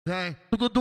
Vem,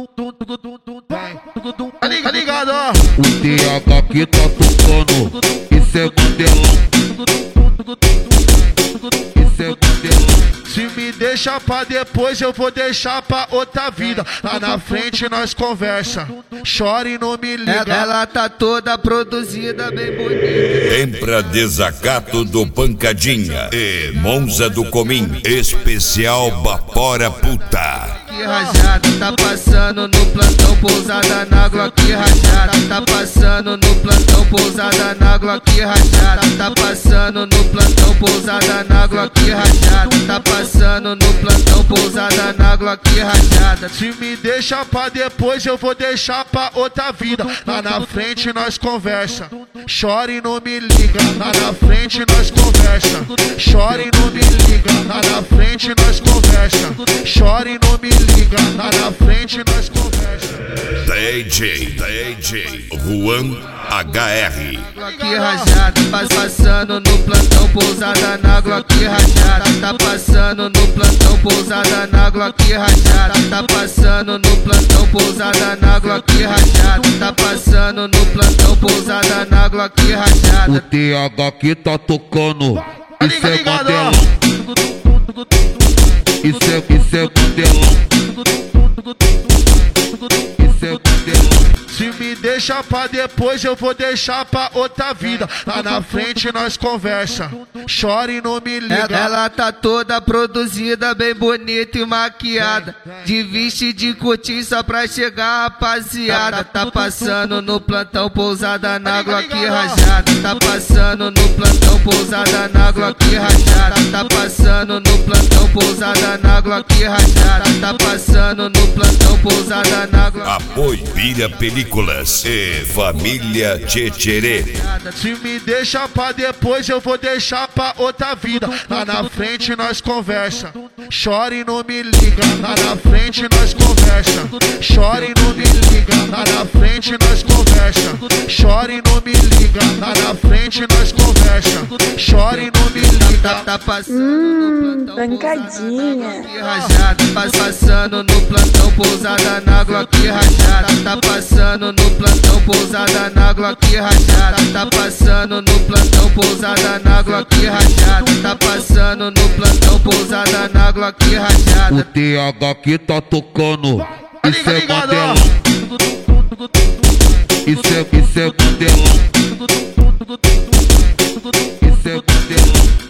tá ligado, ó. O TH que tá tocando, isso é Mandelão. Isso é Mandelão. Se me deixa pra depois, eu vou deixar pra outra vida. Lá na frente nós conversa, chora e não me liga. Ela tá toda produzida, bem bonita. Vem pra desacato do Pancadinha e Monza do Comim, especial Bapora Puta. Que rajada, tá passando no plantão, pousada na água, que rajada. Tá passando no plantão, pousada na água, que rajada. Tá passando no plantão, pousada na água, que rajada. Tá passando no plantão, pousada na água, que rajada. Se me deixa pra depois, eu vou deixar pra outra vida. Lá na frente nós conversa, chora e não me liga. Lá na frente nós conversa, chora e não me liga. Lá na frente nós conversa, chora e não me liga. Lá na frente nós conversa. DJ Juan HR. Que rajada, passando no plantão, pousada na água, que rajada. Tá passando no plantão, pousada na água, que rajada. Tá passando no plantão, pousada na água, que rajada. Tá passando no plantão, pousada na água, que rajada. O TH que tá tocando, isso é ligado, ó. Mandelão. Isso é Mandelão. Isso é Mandelão. Se me deixa pra depois, eu vou deixar pra outra vida. Lá na frente nós conversa, chora e não me liga. Ela tá toda produzida, bem bonita e maquiada, de veste de cortiça pra chegar, rapaziada. Tá passando no plantão, pousada na água, que rajada. Tá passando no plantão, pousada na água, que rajada. Tá passando no plantão, pousada na água, que rajada. Tá passando no plantão, pousada na água. Apoio Pira Películas e Família Tchetcherê. Se me deixa pra depois, eu vou deixar pra outra vida. Lá na frente nós conversa, chora e não me liga. Lá na frente nós conversa, chora e não me liga. Lá na frente nós conversa, chora e não me liga. Lá na frente nós conversa, chora e não me liga. Tá passando no plantão, Pancadinha. que rajada. Passando no plantão, pousada na água, que rajada. Tá passando no plantão, pousada na água, que rajada. Tá passando no plantão, pousada na água, que rajada. Tá passando no plantão, pousada na água, que rajada. O TH que tá tocando, isso é ligado, ó. Mandelão. Isso é Mandelão. Isso é Mandelão.